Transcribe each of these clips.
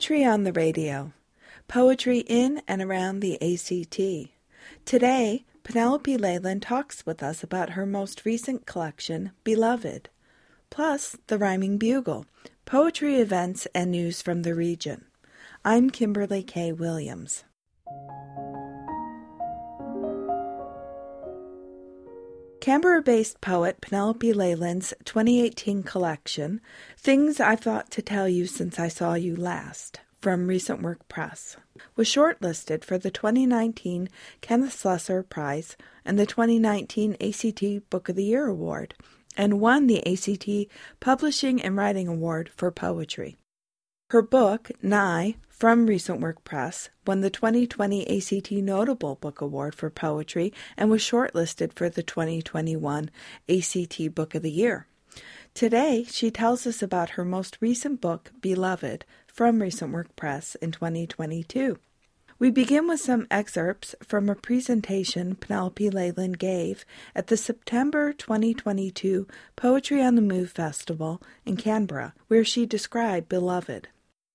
Poetry on the Radio. Poetry in and around the ACT. Today, Penelope Leyland talks with us about her most recent collection, Beloved. Plus, the Rhyming Bugle, poetry events and news from the region. I'm Kimberly K. Williams. Canberra-based poet Penelope Leyland's 2018 collection, Things I've Thought to Tell You Since I Saw You Last, from Recent Work Press, was shortlisted for the 2019 Kenneth Slessor Prize and the 2019 ACT Book of the Year Award, and won the ACT Publishing and Writing Award for Poetry. Her book, Nigh, from Recent Work Press, won the 2020 ACT Notable Book Award for Poetry and was shortlisted for the 2021 ACT Book of the Year. Today, she tells us about her most recent book, Beloved, from Recent Work Press in 2022. We begin with some excerpts from a presentation Penelope Leyland gave at the September 2022 Poetry on the Move Festival in Canberra, where she described Beloved.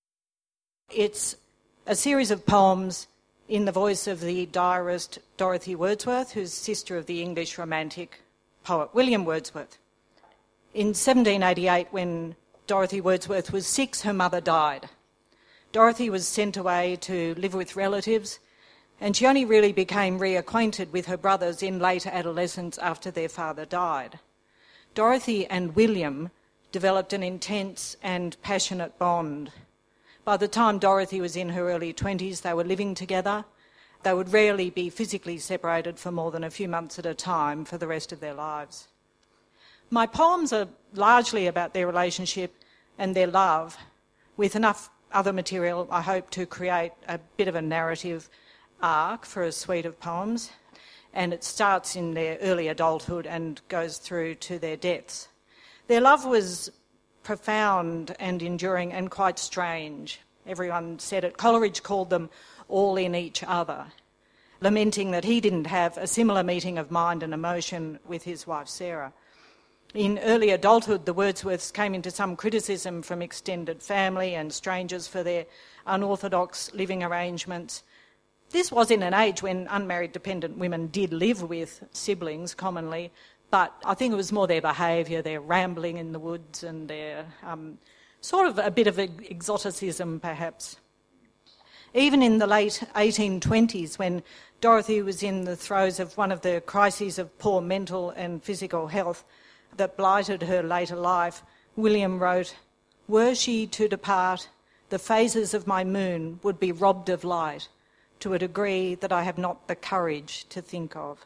It's a series of poems in the voice of the diarist Dorothy Wordsworth, who's sister of the English Romantic poet William Wordsworth. In 1788, when Dorothy Wordsworth was 6, her mother died. Dorothy was sent away to live with relatives, and she only really became reacquainted with her brothers in later adolescence after their father died. Dorothy and William developed an intense and passionate bond. By the time Dorothy was in her early 20s, they were living together. They would rarely be physically separated for more than a few months at a time for the rest of their lives. My poems are largely about their relationship and their love, with enough other material, I hope, to create a bit of a narrative arc for a suite of poems. And it starts in their early adulthood and goes through to their deaths. Their love was profound and enduring and quite strange. Everyone said it. Coleridge called them all in each other, lamenting that he didn't have a similar meeting of mind and emotion with his wife Sarah. In early adulthood, the Wordsworths came into some criticism from extended family and strangers for their unorthodox living arrangements. This was in an age when unmarried dependent women did live with siblings commonly, but I think it was more their behaviour, their rambling in the woods and their sort of a bit of exoticism perhaps. Even in the late 1820s, when Dorothy was in the throes of one of the crises of poor mental and physical health that blighted her later life, William wrote, "Were she to depart, the phases of my moon would be robbed of light to a degree that I have not the courage to think of."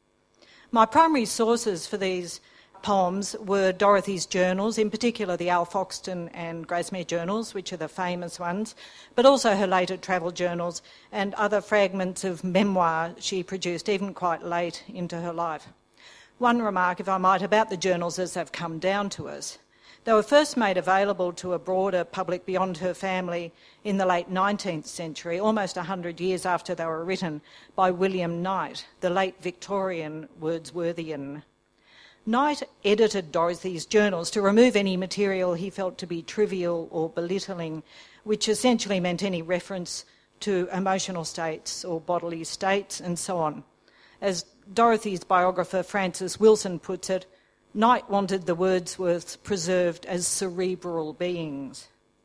My primary sources for these poems were Dorothy's journals, in particular the Al Foxton and Grasmere journals, which are the famous ones, but also her later travel journals and other fragments of memoir she produced even quite late into her life. One remark, if I might, about the journals as they've come down to us. They were first made available to a broader public beyond her family in the late 19th century, almost 100 years after they were written, by William Knight, the late Victorian Wordsworthian. Knight edited Dorothy's journals to remove any material he felt to be trivial or belittling, which essentially meant any reference to emotional states or bodily states and so on. As Dorothy's biographer Frances Wilson puts it, Knight wanted the Wordsworths preserved as cerebral beings.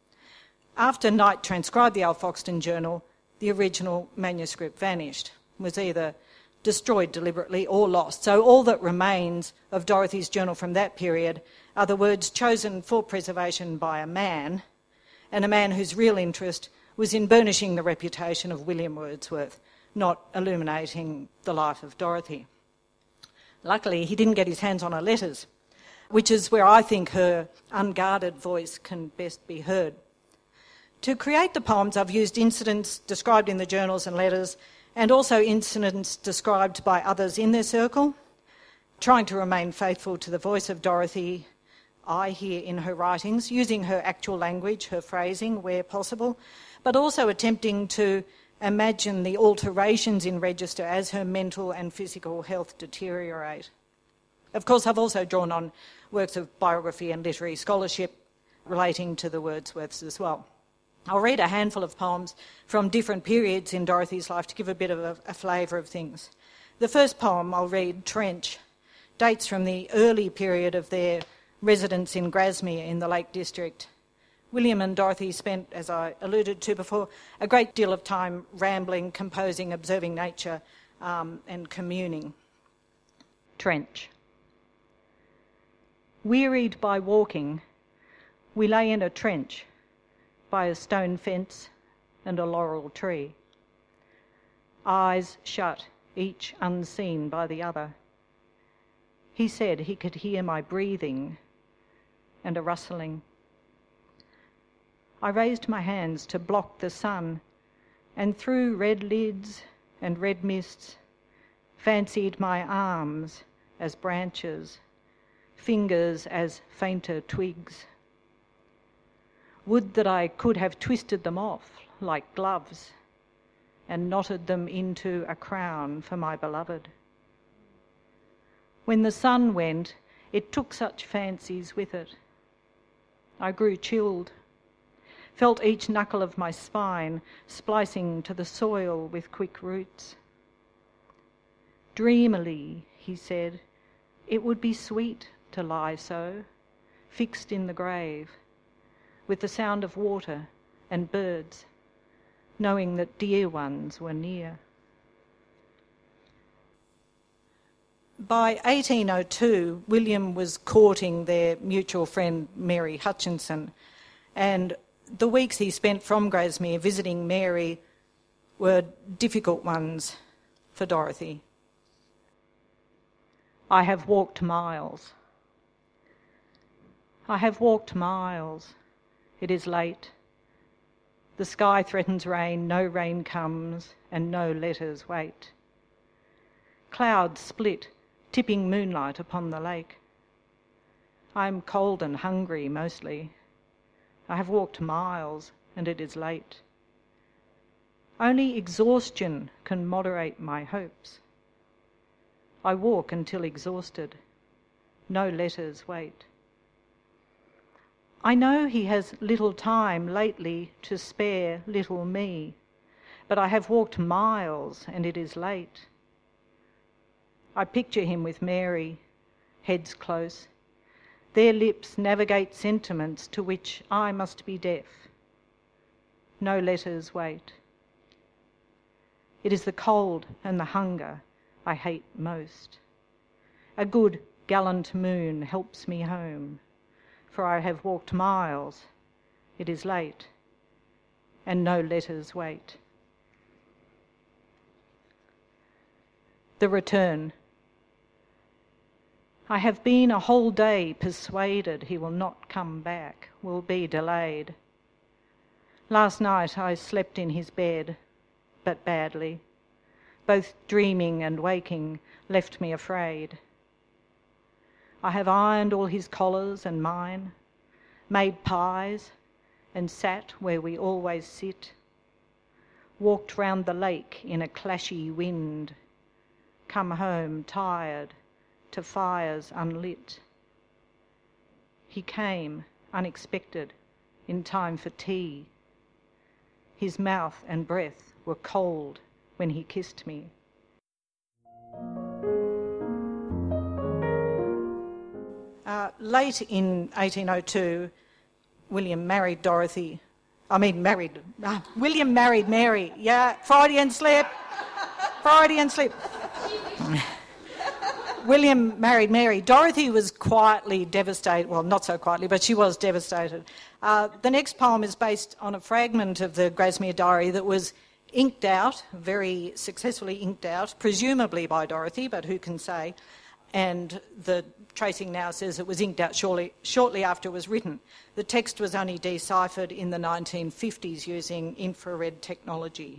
After Knight transcribed the Al Foxton journal, the original manuscript vanished, was either destroyed deliberately or lost. So all that remains of Dorothy's journal from that period are the words chosen for preservation by a man, and a man whose real interest was in burnishing the reputation of William Wordsworth, not illuminating the life of Dorothy. Luckily, he didn't get his hands on her letters, which is where I think her unguarded voice can best be heard. To create the poems, I've used incidents described in the journals and letters, and also incidents described by others in their circle, trying to remain faithful to the voice of Dorothy I hear in her writings, using her actual language, her phrasing where possible, but also attempting to imagine the alterations in register as her mental and physical health deteriorate. Of course, I've also drawn on works of biography and literary scholarship relating to the Wordsworths as well. I'll read a handful of poems from different periods in Dorothy's life to give a bit of a flavour of things. The first poem I'll read, Trench, dates from the early period of their residence in Grasmere in the Lake District. William and Dorothy spent, as I alluded to before, a great deal of time rambling, composing, observing nature, and communing. Trench. Wearied by walking, we lay in a trench by a stone fence and a laurel tree. Eyes shut, each unseen by the other. He said he could hear my breathing and a rustling. I raised my hands to block the sun, and through red lids and red mists fancied my arms as branches, fingers as fainter twigs. Would that I could have twisted them off like gloves and knotted them into a crown for my beloved. When the sun went, it took such fancies with it. I grew chilled, felt each knuckle of my spine splicing to the soil with quick roots. Dreamily, he said, it would be sweet to lie so, fixed in the grave, with the sound of water and birds, knowing that dear ones were near. By 1802, William was courting their mutual friend Mary Hutchinson, and the weeks he spent from Grasmere visiting Mary were difficult ones for Dorothy. I have walked miles. I have walked miles. It is late. The sky threatens rain, no rain comes, and no letters wait. Clouds split, tipping moonlight upon the lake. I am cold and hungry mostly. I have walked miles, and it is late. Only exhaustion can moderate my hopes. I walk until exhausted. No letters wait. I know he has little time lately to spare little me, but I have walked miles and it is late. I picture him with Mary, heads close. Their lips navigate sentiments to which I must be deaf. No letters wait. It is the cold and the hunger I hate most. A good, gallant moon helps me home, for I have walked miles, it is late, and no letters wait. The return. I have been a whole day persuaded he will not come back, will be delayed. Last night I slept in his bed, but badly. Both dreaming and waking left me afraid. I have ironed all his collars and mine, made pies and sat where we always sit, walked round the lake in a clashy wind, come home tired to fires unlit. He came unexpected in time for tea. His mouth and breath were cold when he kissed me. Late in 1802, William married William married Mary. Yeah, Freudian slip. William married Mary. Dorothy was quietly devastated. Well, not so quietly, but she was devastated. The next poem is based on a fragment of the Grasmere Diary that was inked out, very successfully inked out, presumably by Dorothy, but who can say? And the tracing now says it was inked out shortly after it was written. The text was only deciphered in the 1950s using infrared technology.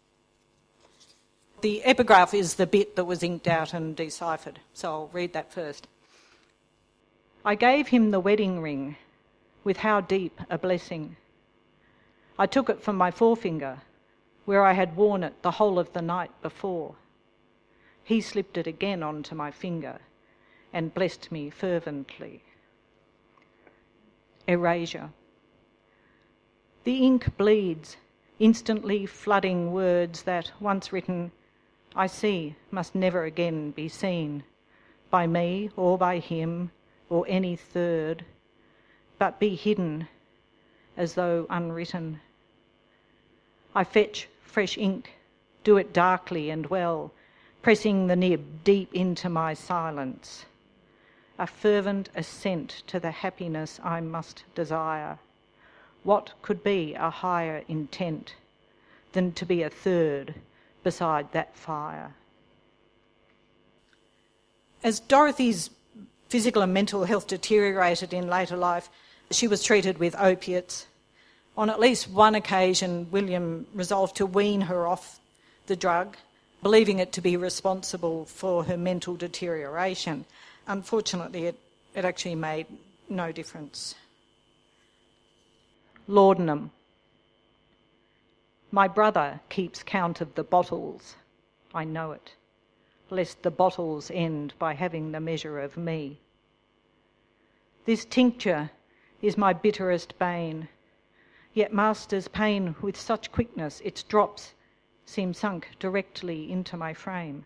The epigraph is the bit that was inked out and deciphered, so I'll read that first. I gave him the wedding ring, with how deep a blessing. I took it from my forefinger, where I had worn it the whole of the night before. He slipped it again onto my finger and blessed me fervently. Erasure. The ink bleeds, instantly flooding words that, once written, I see must never again be seen, by me or by him or any third, but be hidden as though unwritten. I fetch fresh ink, do it darkly and well, pressing the nib deep into my silence, a fervent assent to the happiness I must desire. What could be a higher intent than to be a third beside that fire? As Dorothy's physical and mental health deteriorated in later life, she was treated with opiates. On at least one occasion, William resolved to wean her off the drug, believing it to be responsible for her mental deterioration. Unfortunately, it actually made no difference. Laudanum. My brother keeps count of the bottles. I know it, lest the bottles end by having the measure of me. This tincture is my bitterest bane, yet masters pain with such quickness its drops seem sunk directly into my frame.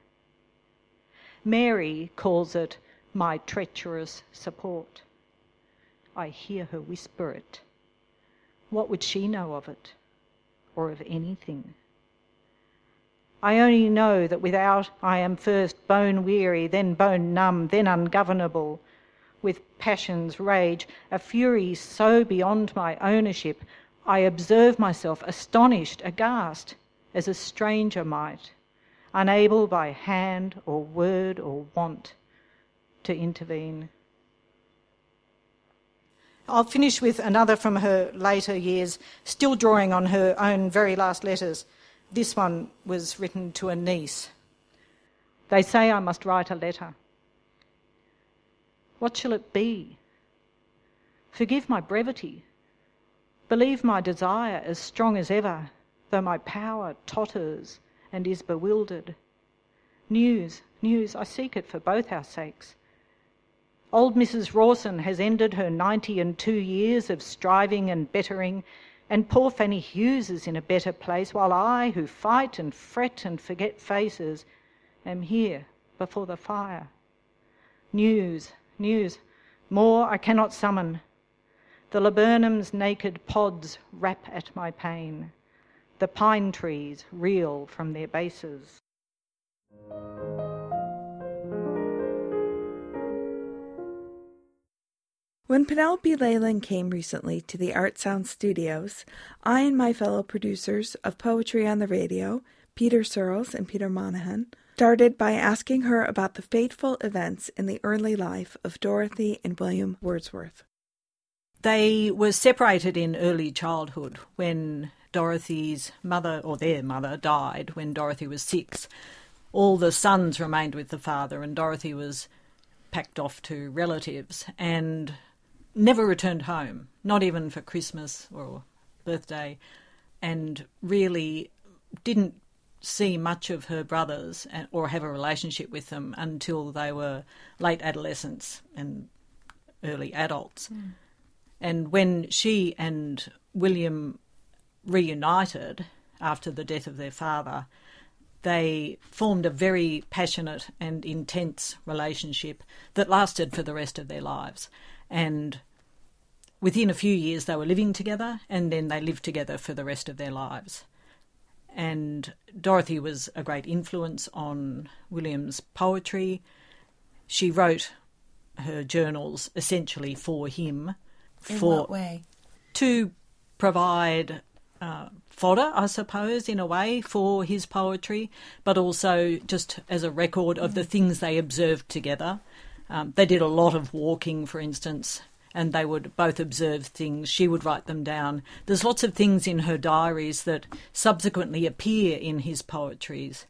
Mary calls it my treacherous support. I hear her whisper it. What would she know of it, or of anything? I only know that without I am first bone-weary, then bone-numb, then ungovernable, with passion's rage, a fury so beyond my ownership, I observe myself astonished, aghast, as a stranger might, unable by hand or word or want to intervene. I'll finish with another from her later years, still drawing on her own very last letters. This one was written to a niece. They say I must write a letter. What shall it be? Forgive my brevity. Believe my desire as strong as ever, though my power totters and is bewildered. News, I seek it for both our sakes. Old Mrs. Rawson has ended her 92 years of striving and bettering, and poor Fanny Hughes is in a better place, while I, who fight and fret and forget faces, am here before the fire. News, more I cannot summon. The laburnum's naked pods rap at my pain. The pine trees reel from their bases. When Penelope Leyland came recently to the Art Sound Studios, I and my fellow producers of Poetry on the Radio, Peter Searles and Peter Monahan, started by asking her about the fateful events in the early life of Dorothy and William Wordsworth. They were separated in early childhood when Dorothy's mother, or their mother, died when Dorothy was 6. All the sons remained with the father, and Dorothy was packed off to relatives and never returned home, not even for Christmas or birthday, and really didn't see much of her brothers or have a relationship with them until they were late adolescents and early adults. And when she and William reunited after the death of their father, they formed a very passionate and intense relationship that lasted for the rest of their lives. And within a few years they were living together, and then they lived together for the rest of their lives. And Dorothy was a great influence on William's poetry. She wrote her journals essentially for him. In what way? To provide fodder, I suppose, in a way, for his poetry, but also just as a record of the things they observed together. They did a lot of walking, for instance, and they would both observe things. She would write them down. There's lots of things in her diaries that subsequently appear in his poetries,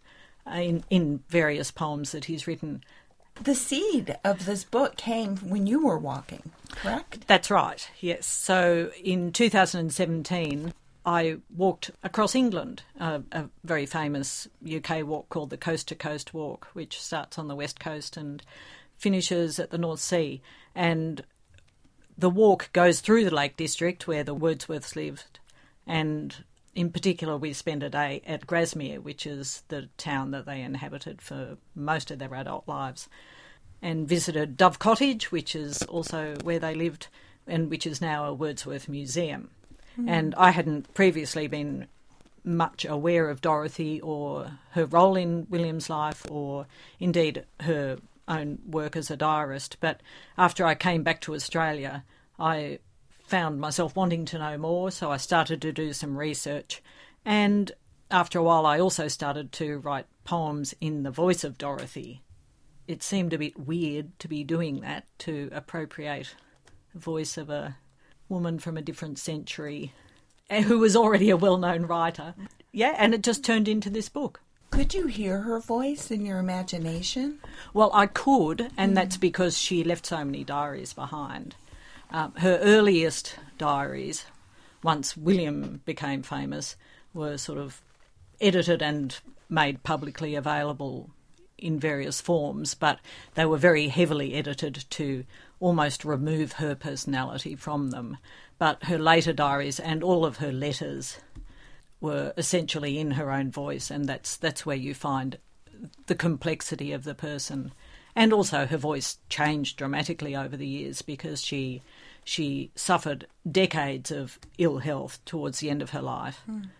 in various poems that he's written. The seed of this book came when you were walking, correct? That's right, yes. So in 2017, I walked across England, a very famous UK walk called the Coast to Coast Walk, which starts on the west coast and finishes at the North Sea. And the walk goes through the Lake District where the Wordsworths lived, And in particular, we spent a day at Grasmere, which is the town that they inhabited for most of their adult lives, and visited Dove Cottage, which is also where they lived, and which is now a Wordsworth museum. And I hadn't previously been much aware of Dorothy or her role in William's life, or indeed her own work as a diarist. But after I came back to Australia, I found myself wanting to know more, so I started to do some research. And after a while, I also started to write poems in the voice of Dorothy. It seemed a bit weird to be doing that, to appropriate the voice of a woman from a different century who was already a well-known writer. Yeah, and it just turned into this book. Could you hear her voice in your imagination? Well, I could, and that's because she left so many diaries behind. Her earliest diaries, once William became famous, were sort of edited and made publicly available in various forms, but they were very heavily edited to almost remove her personality from them. But her later diaries and all of her letters were essentially in her own voice, and that's where you find the complexity of the person. And also her voice changed dramatically over the years because she suffered decades of ill health towards the end of her life,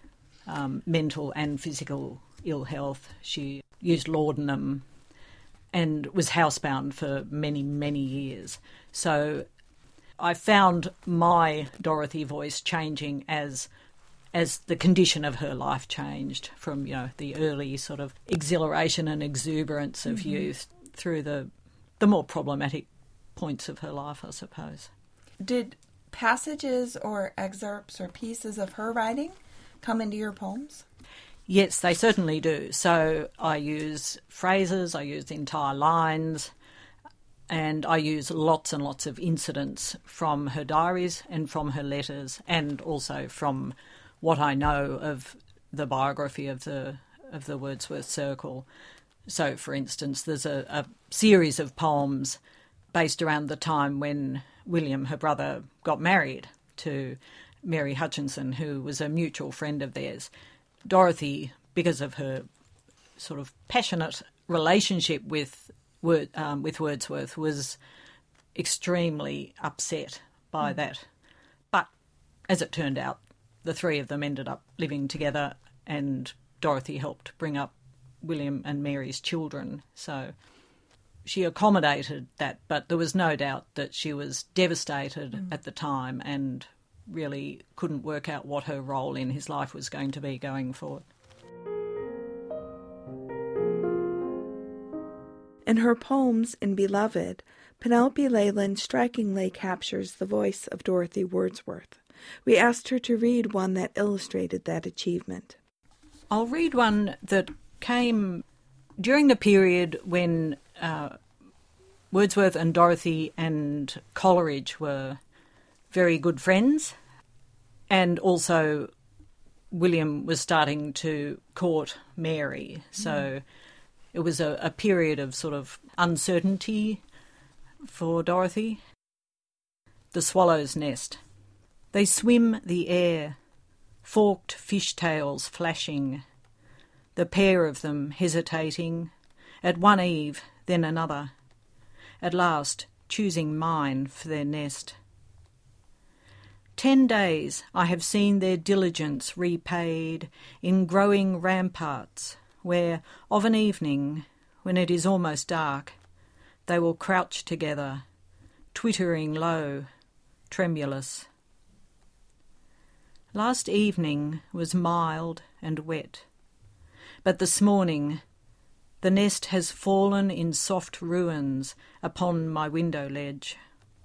mental and physical ill health. She used laudanum and was housebound for many, many years. So I found my Dorothy voice changing as the condition of her life changed, from, the early sort of exhilaration and exuberance of youth through the more problematic points of her life, I suppose. Did passages or excerpts or pieces of her writing come into your poems? Yes, they certainly do. So I use phrases, I use entire lines, and I use lots and lots of incidents from her diaries and from her letters, and also from what I know of the biography of the Wordsworth Circle. So, for instance, there's a series of poems based around the time when William, her brother, got married to Mary Hutchinson, who was a mutual friend of theirs. Dorothy, because of her sort of passionate relationship with Wordsworth, was extremely upset by that. But as it turned out, the three of them ended up living together, and Dorothy helped bring up William and Mary's children. So she accommodated that, but there was no doubt that she was devastated at the time and really couldn't work out what her role in his life was going to be going forward. In her poems in Beloved, Penelope Leland strikingly captures the voice of Dorothy Wordsworth. We asked her to read one that illustrated that achievement. I'll read one that came during the period when Wordsworth and Dorothy and Coleridge were very good friends, and also William was starting to court Mary. So it was a period of sort of uncertainty for Dorothy. The Swallow's Nest. They swim the air, forked fish-tails flashing, the pair of them hesitating, at one eve, then another, at last choosing mine for their nest. 10 days I have seen their diligence repaid in growing ramparts, where, of an evening, when it is almost dark, they will crouch together, twittering low, tremulous. Last evening was mild and wet, but this morning the nest has fallen in soft ruins upon my window ledge.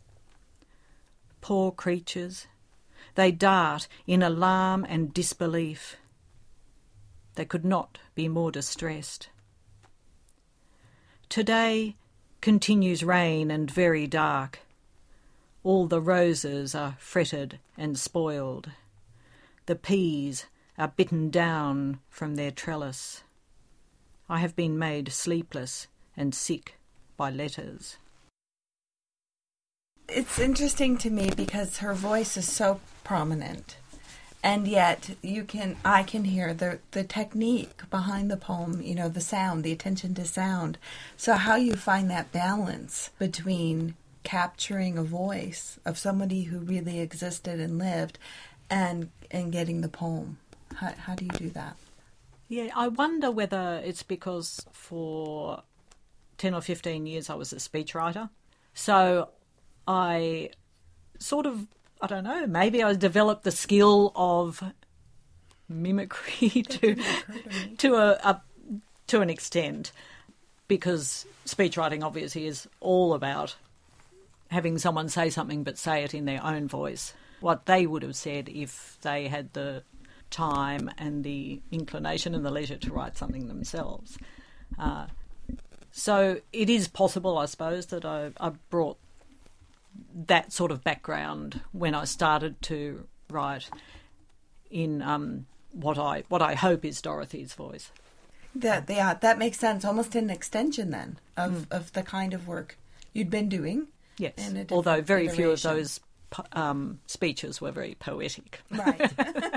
Poor creatures, they dart in alarm and disbelief. They could not be more distressed. Today continues rain and very dark. All the roses are fretted and spoiled. The peas are bitten down from their trellis. I have been made sleepless and sick by letters. It's interesting to me because her voice is so prominent, And yet I can hear the technique behind the poem, the sound, the attention to sound. So how you find that balance between capturing a voice of somebody who really existed and lived and getting the poem. How do you do that? Yeah, I wonder whether it's because for 10 or 15 years I was a speechwriter. So I sort of, I don't know, maybe I developed the skill of mimicry to an extent, because speechwriting obviously is all about having someone say something but say it in their own voice, what they would have said if they had the time and the inclination and the leisure to write something themselves. So it is possible, I suppose, that I brought that sort of background when I started to write in what I hope is Dorothy's voice. That makes sense. Almost an extension then of the kind of work you'd been doing. Yes, although very few of those speeches were very poetic. Right.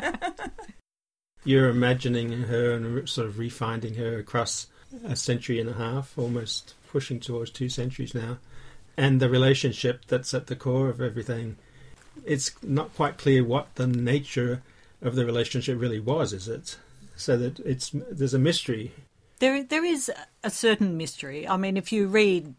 You're imagining her and sort of refinding her across a century and a half, almost pushing towards 2 centuries now. And the relationship that's at the core of everything, it's not quite clear what the nature of the relationship really was, is it? So that there's a mystery. There is a certain mystery. I mean, if you read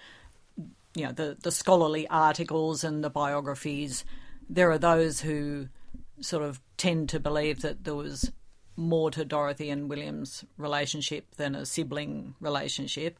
the scholarly articles and the biographies, there are those who sort of tend to believe that there was more to Dorothy and William's relationship than a sibling relationship.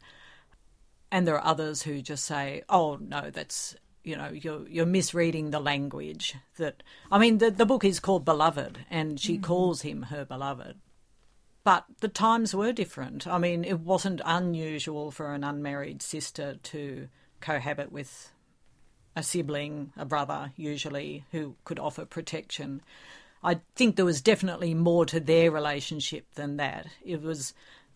And there are others who just say, oh, no, that's, you're misreading the language. The book is called Beloved, and she calls him her beloved. But the times were different. I mean, it wasn't unusual for an unmarried sister to cohabit with a sibling, a brother usually, who could offer protection. I think there was definitely more to their relationship than that. It was,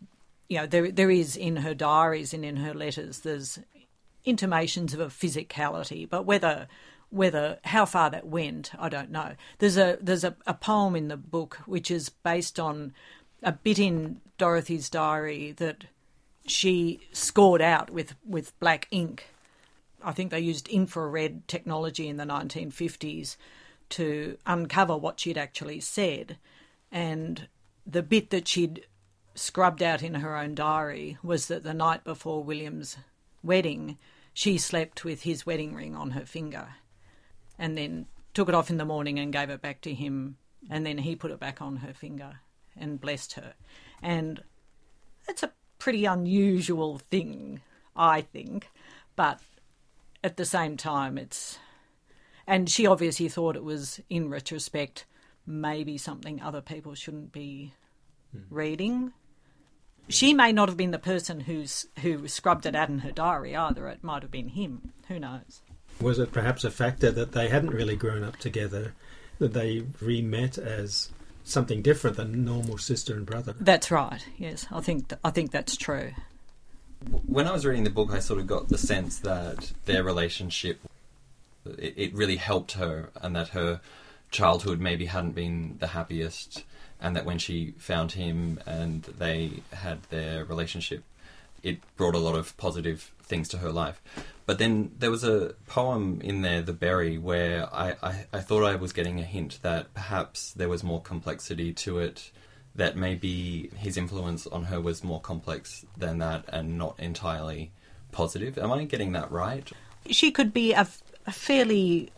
there is in her diaries and in her letters, there's intimations of a physicality, but whether how far that went, I don't know. There's a poem in the book which is based on a bit in Dorothy's diary that she scored out with black ink. I think they used infrared technology in the 1950s to uncover what she'd actually said. And the bit that she'd scrubbed out in her own diary was that the night before William's wedding, she slept with his wedding ring on her finger and then took it off in the morning and gave it back to him, and then he put it back on her finger and blessed her. And it's a pretty unusual thing, I think, but at the same time and she obviously thought it was, in retrospect, maybe something other people shouldn't be reading. She may not have been the person who scrubbed it out in her diary either. It might have been him. Who knows? Was it perhaps a factor that they hadn't really grown up together, that they re-met as something different than normal sister and brother? That's right, yes. I think that's true. When I was reading the book, I sort of got the sense that their relationship, it really helped her, and that her childhood maybe hadn't been the happiest, and that when she found him and they had their relationship, it brought a lot of positive things to her life. But then there was a poem in there, The Berry, where I thought I was getting a hint that perhaps there was more complexity to it, that maybe his influence on her was more complex than that and not entirely positive. Am I getting that right? She could be a fairly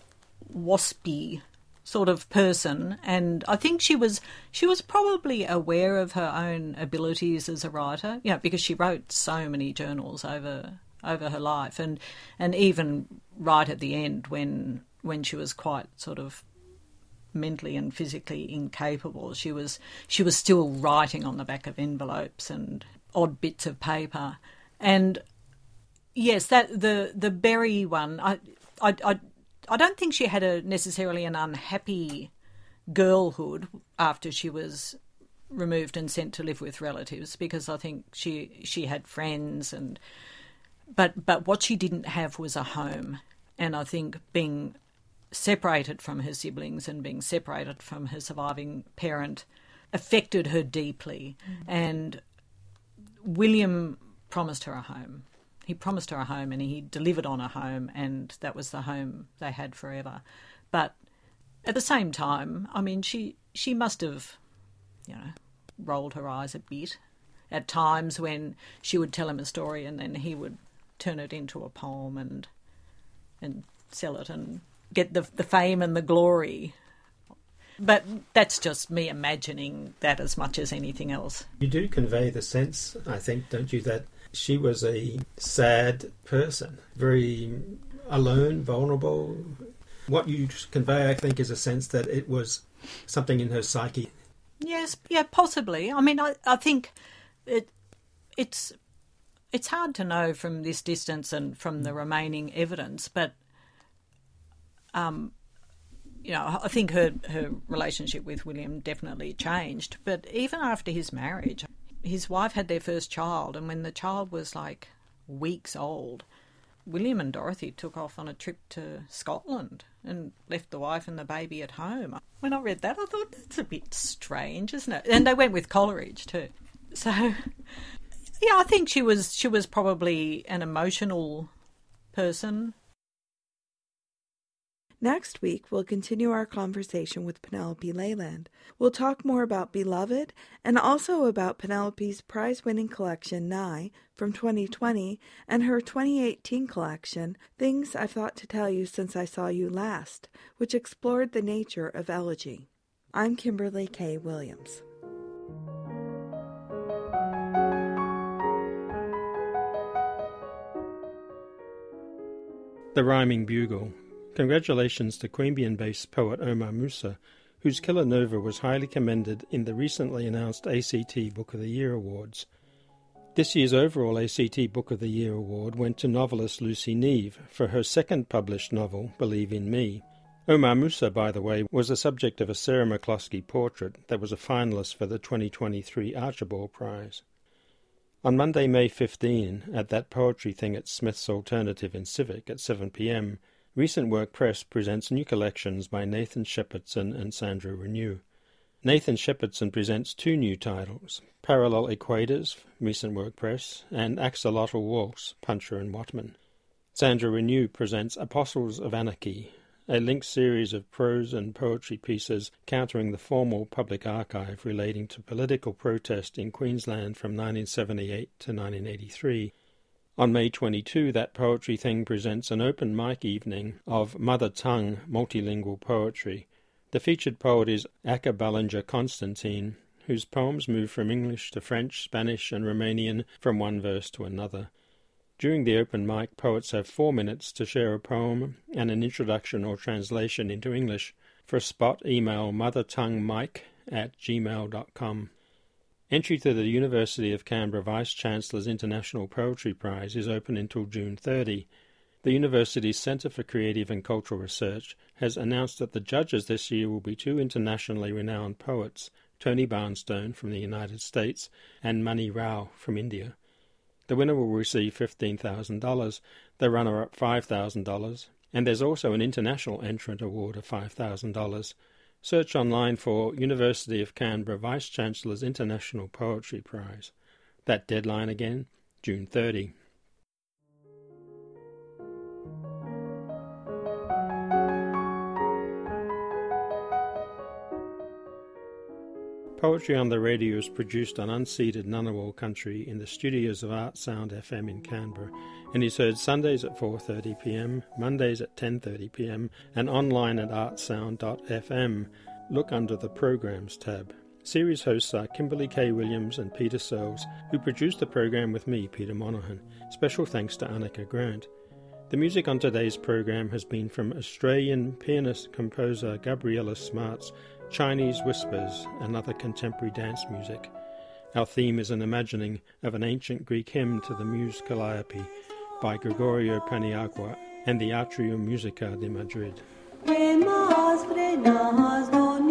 waspy sort of person, and I think she was probably aware of her own abilities as a writer, because she wrote so many journals over her life, and even right at the end when she was quite sort of mentally and physically incapable, she was still writing on the back of envelopes and odd bits of paper. And yes, that the Berry one, I don't think she had necessarily an unhappy girlhood after she was removed and sent to live with relatives, because I think she had friends, but what she didn't have was a home. And I think being separated from her siblings and being separated from her surviving parent affected her deeply. And William promised her a home. He promised her a home and he delivered on a home, and that was the home they had forever. But at the same time, I mean, she must have, rolled her eyes a bit at times when she would tell him a story and then he would turn it into a poem and sell it and get the fame and the glory. But that's just me imagining that as much as anything else. You do convey the sense, I think, don't you, that she was a sad person, very alone, vulnerable. What you convey, I think, is a sense that it was something in her psyche. Yes, yeah, possibly. I mean, I think it's hard to know from this distance and from the remaining evidence, but I think her relationship with William definitely changed. But even after his marriage, his wife had their first child, and when the child was like weeks old, William and Dorothy took off on a trip to Scotland and left the wife and the baby at home. When I read that, I thought, that's a bit strange, isn't it? And they went with Coleridge too. So, yeah, I think she was probably an emotional person. Next week, we'll continue our conversation with Penelope Leyland. We'll talk more about Beloved and also about Penelope's prize-winning collection, Nye, from 2020, and her 2018 collection, Things I've Thought to Tell You Since I Saw You Last, which explored the nature of elegy. I'm Kimberly K. Williams. The Rhyming Bugle. Congratulations to Queanbeyan-based poet Omar Musa, whose Killer Nova was highly commended in the recently announced ACT Book of the Year Awards. This year's overall ACT Book of the Year award went to novelist Lucy Neve for her second published novel, Believe in Me. Omar Musa, by the way, was the subject of a Sarah McCloskey portrait that was a finalist for the 2023 Archibald Prize. On Monday, May 15, at that poetry thing at Smith's Alternative in Civic at 7 p.m, Recent Work Press presents new collections by Nathan Shepardson and Sandra Renew. Nathan Shepardson presents two new titles, Parallel Equators, Recent Work Press, and Axolotl Waltz, Puncher and Watman. Sandra Renew presents Apostles of Anarchy, a linked series of prose and poetry pieces countering the formal public archive relating to political protest in Queensland from 1978 to 1983. On May 22, that poetry thing presents an open mic evening of mother tongue multilingual poetry. The featured poet is Aka Ballinger Constantine, whose poems move from English to French, Spanish and Romanian from one verse to another. During the open mic, poets have 4 minutes to share a poem and an introduction or translation into English. For a spot, email mothertonguemike@gmail.com. Entry to the University of Canberra Vice-Chancellor's International Poetry Prize is open until June 30. The university's Centre for Creative and Cultural Research has announced that the judges this year will be two internationally renowned poets, Tony Barnstone from the United States and Mani Rao from India. The winner will receive $15,000, the runner-up $5,000, and there's also an international entrant award of $5,000. Search online for University of Canberra Vice-Chancellor's International Poetry Prize. That deadline again, June 30. Poetry on the Radio is produced on unceded Ngunnawal country in the studios of Art Sound FM in Canberra and is heard Sundays at 4:30 p.m, Mondays at 10:30 p.m, and online at artsound.fm. Look under the Programs tab. Series hosts are Kimberly K. Williams and Peter Searles, who produced the program with me, Peter Monaghan. Special thanks to Annika Grant. The music on today's program has been from Australian pianist-composer Gabriella Smart's Chinese Whispers and other contemporary dance music. Our theme is an imagining of an ancient Greek hymn to the muse Calliope by Gregorio Paniagua and the Atrium Musica de Madrid.